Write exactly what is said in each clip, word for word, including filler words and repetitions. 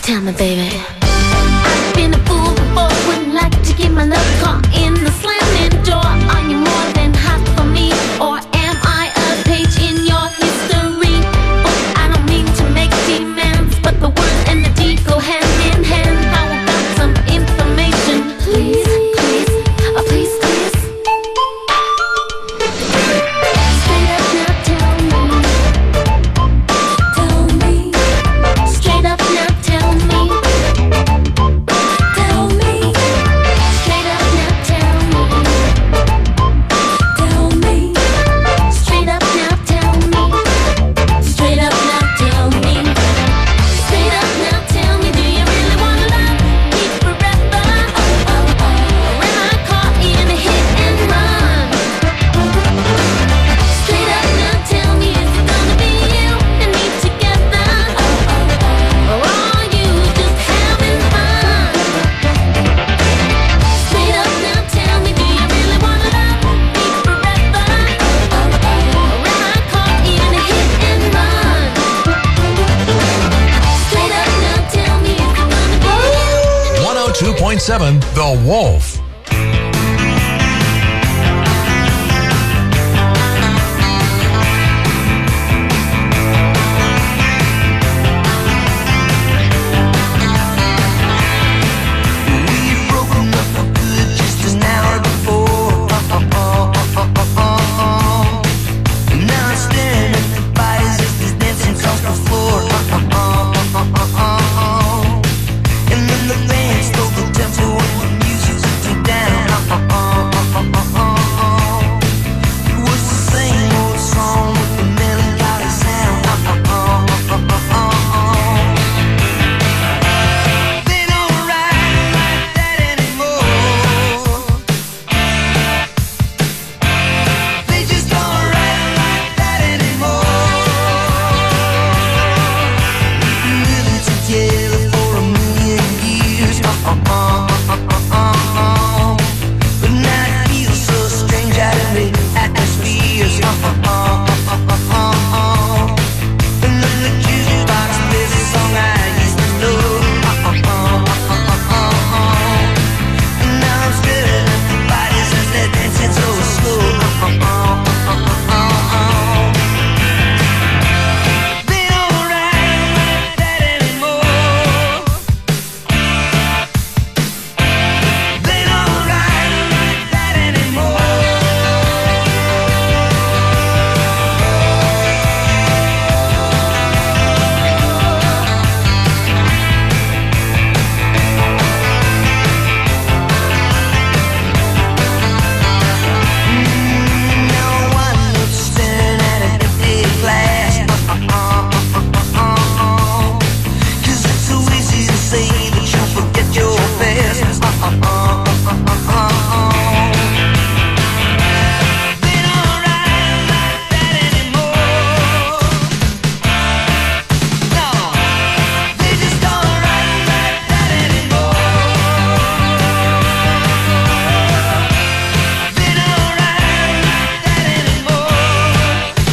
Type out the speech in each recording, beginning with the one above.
Tell me, baby. I've been a fool before, wouldn't like to get my love caught in the slamming door. Are you more than half for me, or am I a page in your history? Oh, I don't mean to make demands, but the word and the deed go hand in hand. How about some information, please, please, oh please, please. Straight up now, tell me, tell me. Straight up now, tell me, tell me. Straight up now, tell me, tell me. Straight up now, tell me, straight up now, tell me. Straight up now, tell me, do you really wanna love me forever? Oh, oh, oh. Or am I caught in a hit and run? Straight up now, tell me, is it gonna be you and me together? Oh, oh, oh. Or are you just having fun? Straight up now, tell me, do you really wanna love me forever? Oh, oh, oh. Or am I caught in a hit and run? Straight up now, tell me, is it gonna be you? one oh two point seven The Wolf. We've broken up for good just an hour before. Now I'm staring at the bodies as they're dancing across the floor. And then the band stole the tempo and the music took me down. It was the same old song with the melancholy sound. They don't ride like that anymore. They just don't ride like that anymore. We've been living together for a million years. But now it feels so strange out in the atmospheres. And then the jukebox plays a song I used to know. And now I'm staring at the bodies as they're dancing so slow. They don't ride like that anymore. They don't ride like that anymore. Now I'm just staring at an empty glass. 'Cause it's so easy to say that you'll forget your past. They don't ride like that anymore. No, they just don't ride like that anymore. They don't ride like that anymore.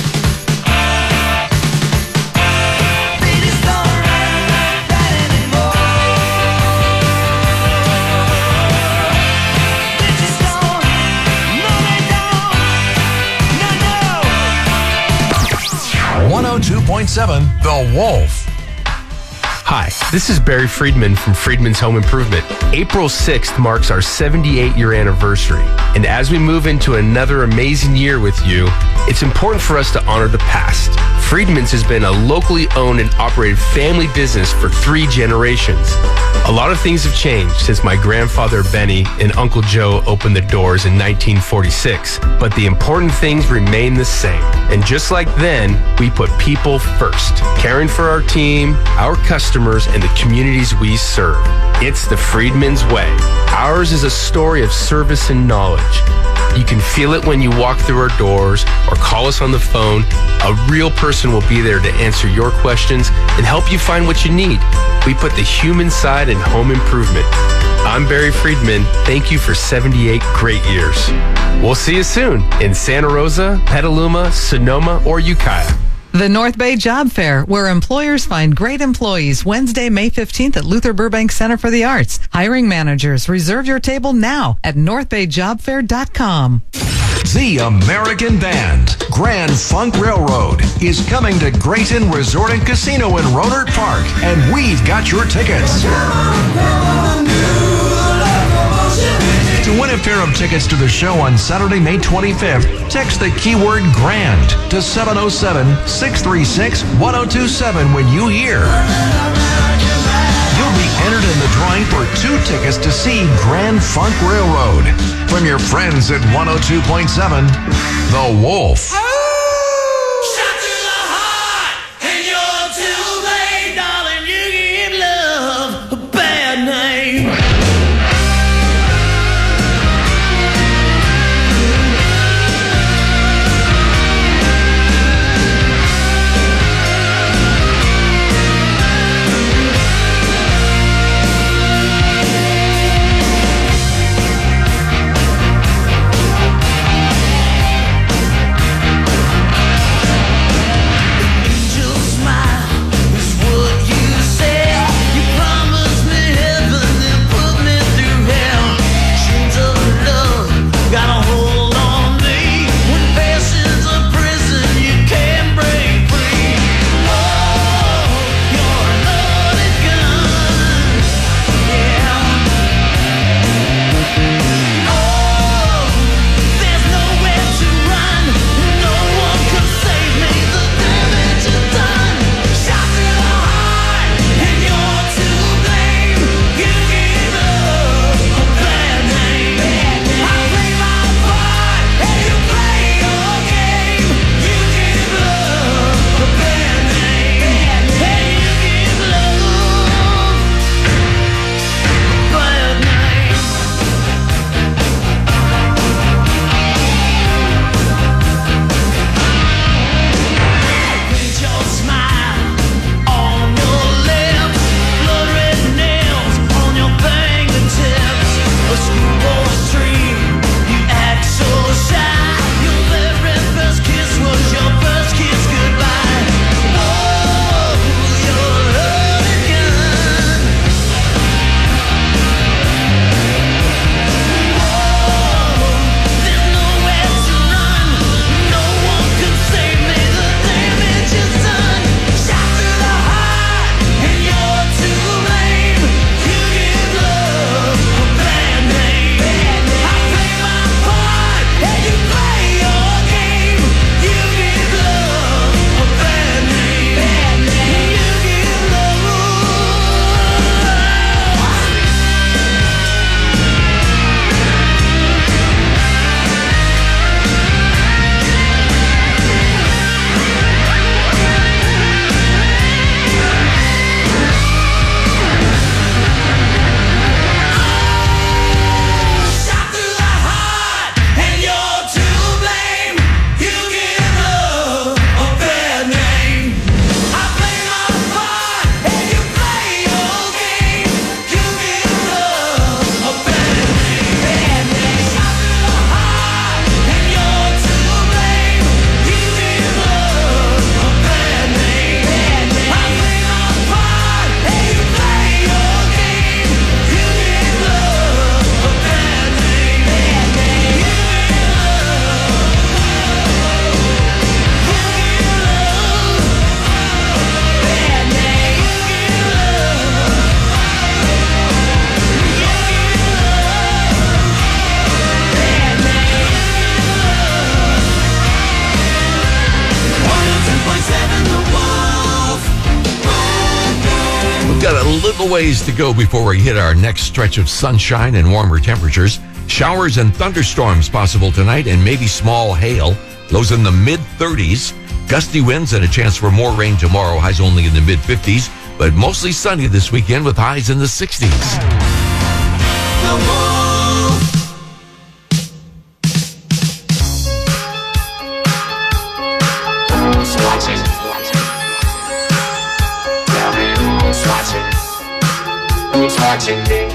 They just don't ride like that anymore. They just don't. No, they don't. No, no. one oh two point seven The Wolf. Hi, this is Barry Friedman from Friedman's Home Improvement. April sixth marks our seventy-eight year anniversary. And as we move into another amazing year with you, it's important for us to honor the past. Friedman's has been a locally owned and operated family business for three generations. A lot of things have changed since my grandfather Benny and Uncle Joe opened the doors in nineteen forty-six, but the important things remain the same. And just like then, we put people first, caring for our team, our customers, and the communities we serve. It's the Friedman's way. Ours is a story of service and knowledge. You can feel it when you walk through our doors or call us on the phone. A real person will be there to answer your questions and help you find what you need. We put the human side in home improvement. I'm Barry Friedman. Thank you for seventy-eight great years. We'll see you soon in Santa Rosa, Petaluma, Sonoma, or Ukiah. The North Bay Job Fair, where employers find great employees, Wednesday, May fifteenth at Luther Burbank Center for the Arts. Hiring managers, reserve your table now at north bay job fair dot com. The American Band, Grand Funk Railroad, is coming to Grayton Resort and Casino in Rohnert Park, and we've got your tickets. To win a pair of tickets to the show on Saturday, May twenty-fifth, text the keyword GRAND to seven oh seven, six three six, one oh two seven when you hear. You'll be entered in the drawing for two tickets to see Grand Funk Railroad. From your friends at one oh two point seven, The Wolf. Little ways to go before we hit our next stretch of sunshine and warmer temperatures. Showers and thunderstorms possible tonight and maybe small hail. Lows in the mid thirties. Gusty winds and a chance for more rain tomorrow. Highs only in the mid fifties, but mostly sunny this weekend with highs in the sixties. Watching me.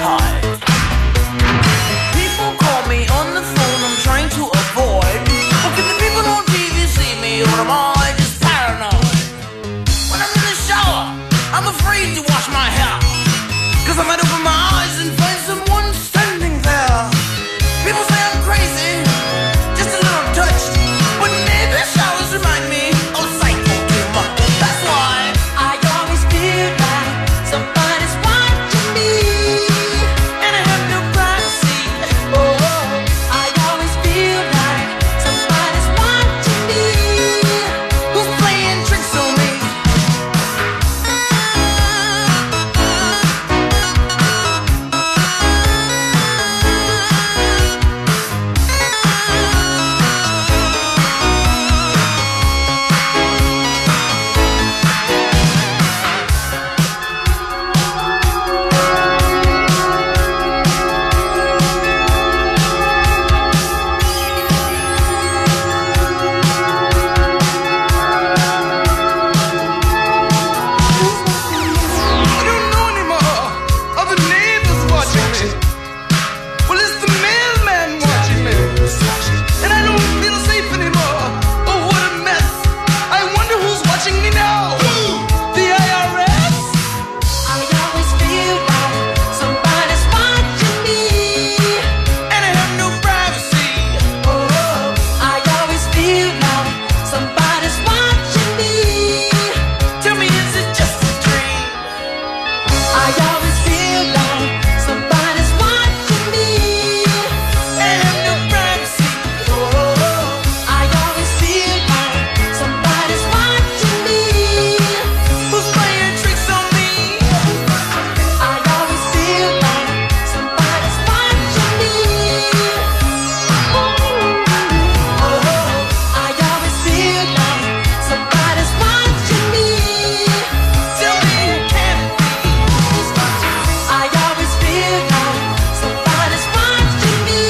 high. People call me on the phone, I'm trying to avoid. But can the people on T V see me, or am I just paranoid? When I'm in the shower, I'm afraid to wash my hair, 'cause I might open my eyes and find someone standing there. People say I'm crazy, just a little touched, but maybe showers remind me of psycho too much. That's why I always feel like somebody's watching me, and I have no privacy. Oh, I always feel like somebody's watching me, who's playing tricks on me. I don't know anymore. Are the neighbors watching me? Well, it's the mailman watching me, and I don't feel safe anymore. Oh, what a mess! I wonder who's watching me now. The I R S. I always feel like somebody's watching me, and I have no privacy. Oh, I always feel like somebody's watching me. Tell me, is it just a dream? I always feel like somebody's watching me, and I have no privacy. Oh, I always feel like somebody's watching me, who's playing tricks on me. I always feel like somebody's watching me. Oh, I always feel like somebody's watching me. Tell me it can't be. I always feel like somebody's watching me.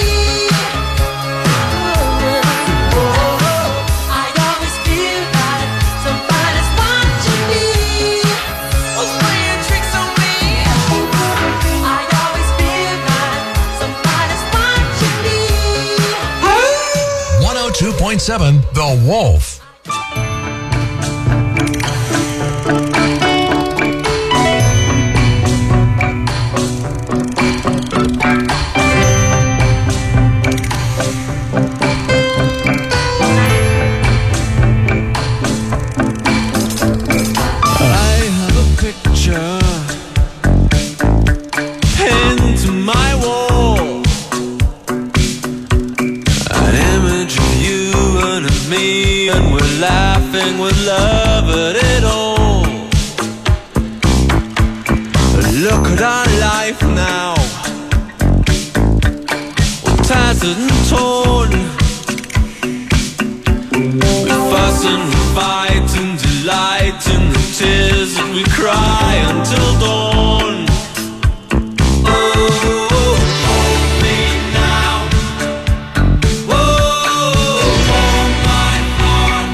Oh, I always feel like somebody's watching me, who's playing tricks on me. I always feel like somebody's watching me. one oh two point seven The Wolf. I have a picture pinned to my wall, an image of you and of me, and we're laughing with love at it all. Look at our life now, all tattered and torn. We fuss and we fight and delight in the tears that we cry until dawn. Oh, hold me now. Oh, hold my heart.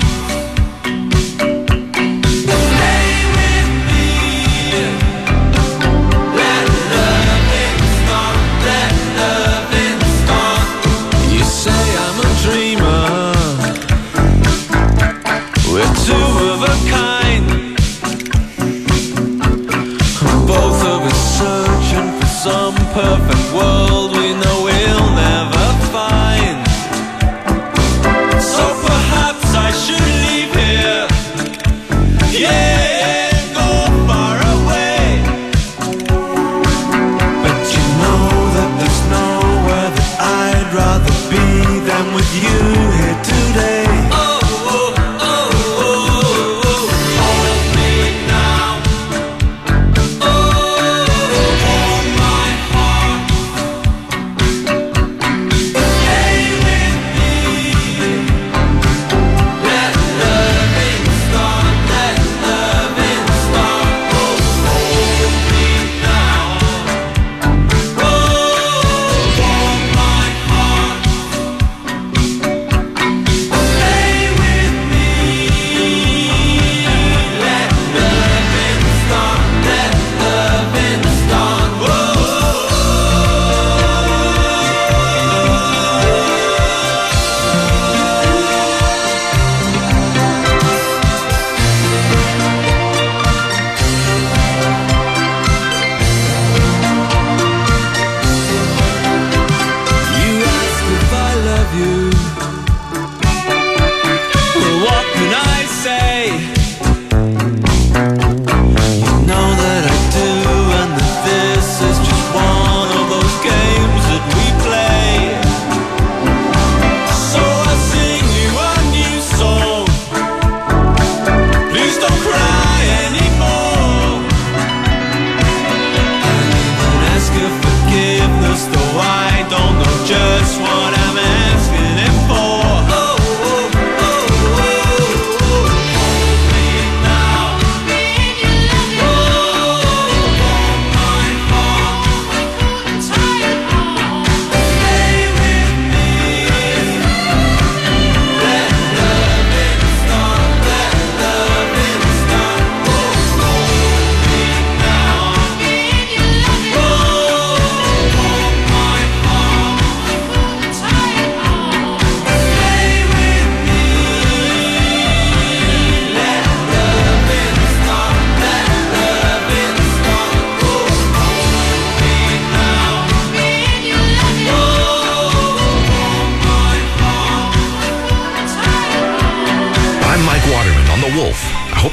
Stay with me. Let loving start. Let loving start. You say I'm a dreamer. We're two of a kind, both of us searching for some perfect world we know we'll never find. So perhaps I should leave here, yeah, go far away. But you know that there's nowhere that I'd rather be than with you here today. Oh, oh, oh, oh, oh. Hold me now. Oh, hold my heart.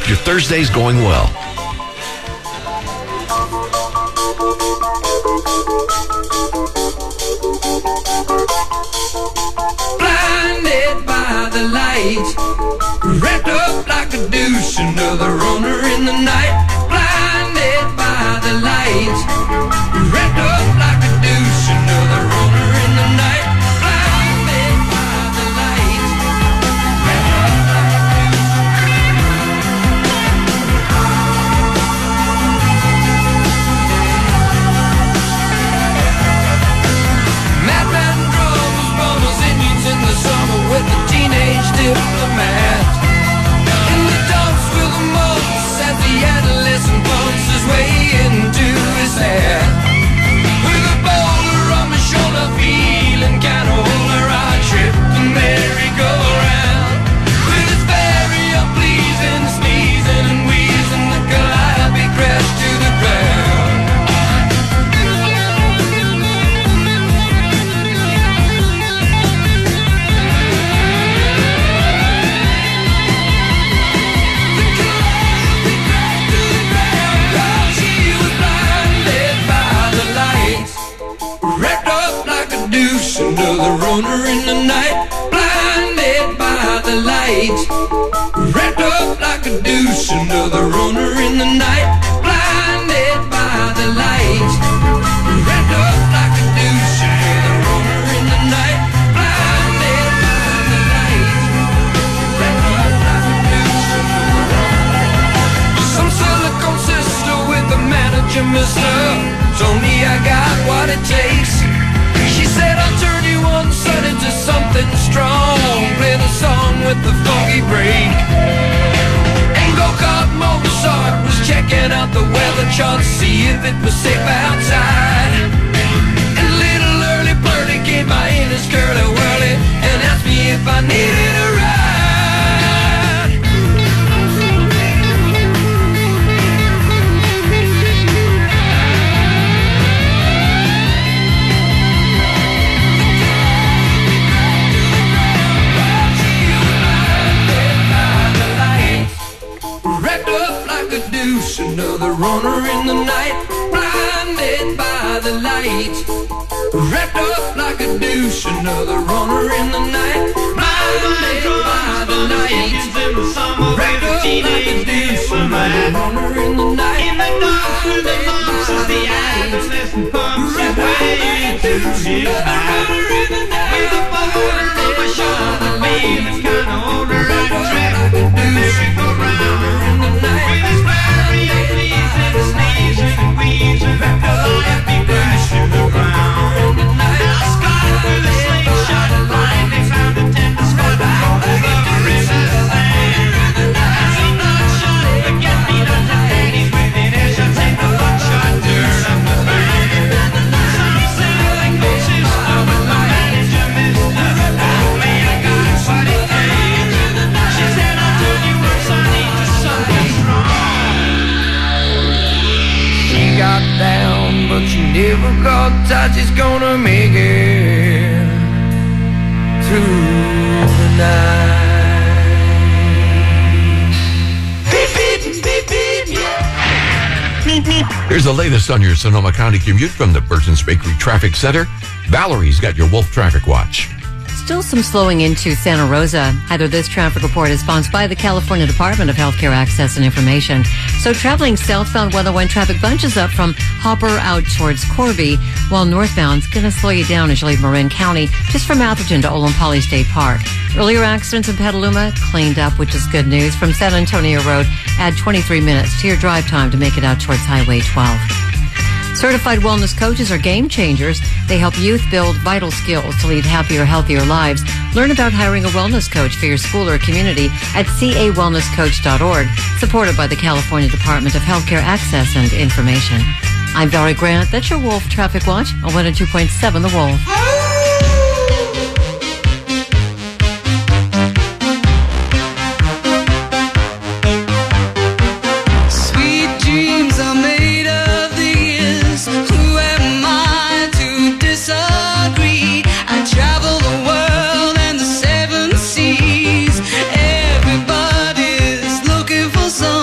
Hope your Thursday's going well. Blinded by the light, wrapped up like a douche, another runner in the night. Blinded by the light, wrapped up like a douche, another runner in the night. Blinded by the light, wrapped up like a madman drums, bummers, Indians in the summer with a teenage diplomat. In the dumps with the moats as the adolescent bumps his way into his hat. With a boulder on my shoulder, feeling kinda older, I trip the merry-go-round. With his very unpleasing sneezing and wheezing, the calliope crashed to the ground. Wrapped up like a douche, another runner in the night. Blinded by the light, wrapped up like a douche, another runner in the night. Blinded by the light, wrapped up like a douche, another runner in the night. Blinded by the light, wrapped up like a douche, another runner. Some silicone sister with the manager, mister, told me I got what it takes. She said I'll turn you on sun into something strong. Play the song with the funky break. And go-kart Mozart was checking out the weather chart, see if it was safe outside. And little early birdie came by in his curly whirly and asked me if I needed a ride. Wrapped up like a douche, another runner in the night. Blinded by the light, wrapped up like a douche, another runner in the night. Blinded by the light, wrapped up like a douche, another runner in the night. In the dark with the lumps as the adolescent pumps his way to his back. With a boulder on my shoulder, feeling kinda older, I trip the merry-go-round. With his very unpleasing sneezing and wheezing, the calliope crashed to the ground. I scarred with a slingshot line, they found a tender spot over the recess land. As he bloodshot, forget-me-not the ladies with an air shot, take the buckshot, turn up the band. Some silicone sister with the manager, mister, told me I got what it takes. She said I'll turn you on sunny to something strong. She got down, but she never got tight. She's gonna make it through the night. Beep, beep, beep, beep, yeah. Beep, beep. Here's the latest on your Sonoma County commute from the Burton's Bakery Traffic Center. Valerie's got your Wolf Traffic Watch. Still some slowing into Santa Rosa. Either this traffic report is sponsored by the California Department of Healthcare Access and Information. So traveling southbound one oh one traffic bunches up from Hopper out towards Corby, while northbound's going to slow you down as you leave Marin County, just from Atherton to Olin Poly State Park. Earlier accidents in Petaluma cleaned up, which is good news. From San Antonio Road, add twenty-three minutes to your drive time to make it out towards Highway twelve. Certified wellness coaches are game changers. They help youth build vital skills to lead happier, healthier lives. Learn about hiring a wellness coach for your school or community at c a wellness coach dot org, supported by the California Department of Healthcare Access and Information. I'm Valerie Grant. That's your Wolf Traffic Watch on one oh two point seven The Wolf. Everybody's looking for some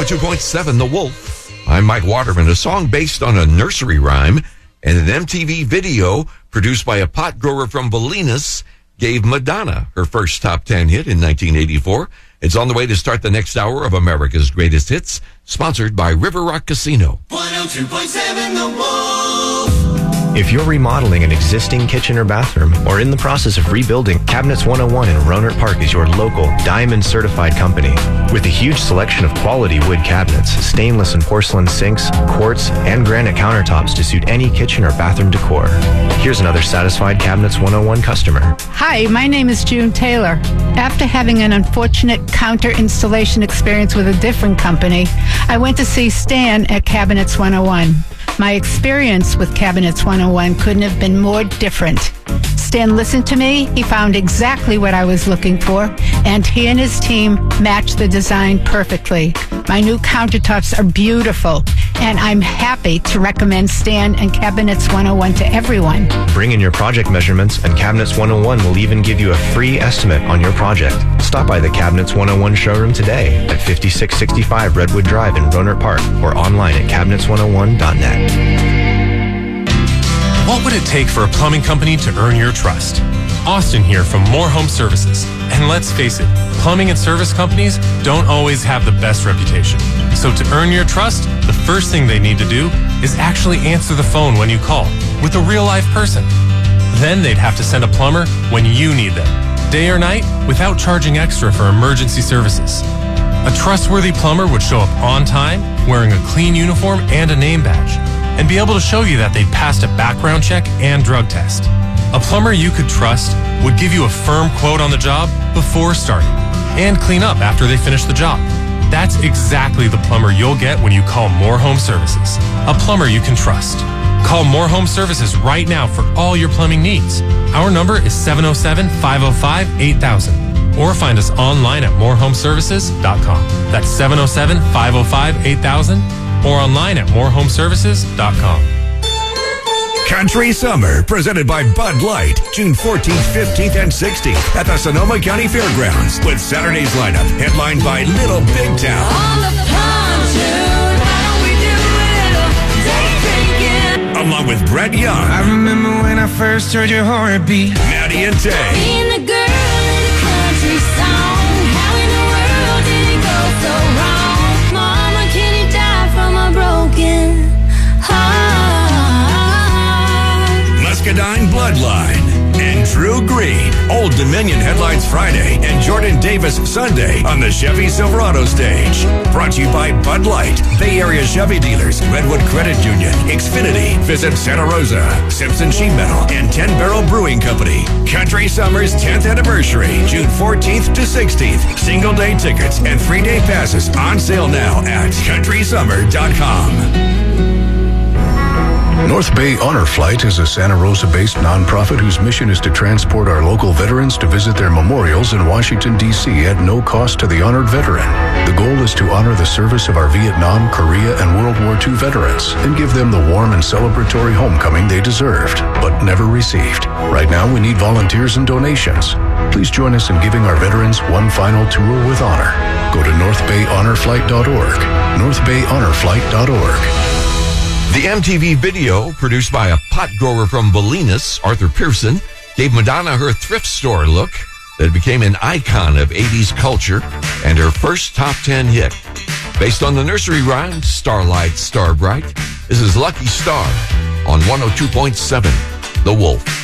two point seven The Wolf. I'm Mike Waterman. A song based on a nursery rhyme and an M T V video produced by a pot grower from Bolinas gave Madonna her first top ten hit in nineteen eighty-four. It's on the way to start the next hour of America's Greatest Hits, sponsored by River Rock Casino. one oh two point seven The Wolf. If you're remodeling an existing kitchen or bathroom or in the process of rebuilding, Cabinets one oh one in Rohnert Park is your local Diamond certified company. With a huge selection of quality wood cabinets, stainless and porcelain sinks, quartz, and granite countertops to suit any kitchen or bathroom decor. Here's another satisfied Cabinets one oh one customer. Hi, my name is June Taylor. After having an unfortunate counter installation experience with a different company, I went to see Stan at Cabinets one oh one. My experience with Cabinets one oh one couldn't have been more different. Stan listened to me, he found exactly what I was looking for, and he and his team matched the design perfectly. My new countertops are beautiful, and I'm happy to recommend Stan and Cabinets one oh one to everyone. Bring in your project measurements and Cabinets one oh one will even give you a free estimate on your project. Stop by the Cabinets one oh one showroom today at fifty-six sixty-five Redwood Drive in Rohnert Park or online at cabinets one oh one dot net. What would it take for a plumbing company to earn your trust? Austin here from More Home Services. And let's face it, plumbing and service companies don't always have the best reputation. So to earn your trust, the first thing they need to do is actually answer the phone when you call with a real live person. Then they'd have to send a plumber when you need them, day or night, without charging extra for emergency services. A trustworthy plumber would show up on time, wearing a clean uniform and a name badge, and be able to show you that they passed a background check and drug test. A plumber you could trust would give you a firm quote on the job before starting and clean up after they finish the job. That's exactly the plumber you'll get when you call More Home Services. A plumber you can trust. Call More Home Services right now for all your plumbing needs. Our number is seven oh seven, five oh five, eight thousand. Or find us online at more home services dot com. That's seven oh seven, five oh five, eight thousand. Or online at more home services dot com. Country Summer, presented by Bud Light, June fourteenth, fifteenth, and sixteenth at the Sonoma County Fairgrounds, with Saturday's lineup headlined by Little Big Town. On the pontoon, how we do it, day drinking. Along with Brett Young. I remember when I first heard your heartbeat. Maddie and Tay. Being the girl in a country song, how in the world did it go so wrong? Mama, can you die from a broken heart? Muscadine Bloodline and Drew Green. Old Dominion headlines Friday and Jordan Davis Sunday on the Chevy Silverado stage. Brought to you by Bud Light, Bay Area Chevy dealers, Redwood Credit Union, Xfinity, Visit Santa Rosa, Simpson Sheet Metal, and ten Barrel Brewing Company. Country Summer's tenth anniversary, June fourteenth to sixteenth. Single day tickets and three day passes on sale now at country summer dot com. North Bay Honor Flight is a Santa Rosa-based nonprofit whose mission is to transport our local veterans to visit their memorials in Washington, D C at no cost to the honored veteran. The goal is to honor the service of our Vietnam, Korea, and World War Two veterans and give them the warm and celebratory homecoming they deserved, but never received. Right now, we need volunteers and donations. Please join us in giving our veterans one final tour with honor. Go to north bay honor flight dot org, north bay honor flight dot org. The M T V video, produced by a pot grower from Bolinas, Arthur Pearson, gave Madonna her thrift store look that became an icon of eighties culture and her first top ten hit. Based on the nursery rhyme, Starlight, Starbright, this is Lucky Star on one oh two point seven The Wolf.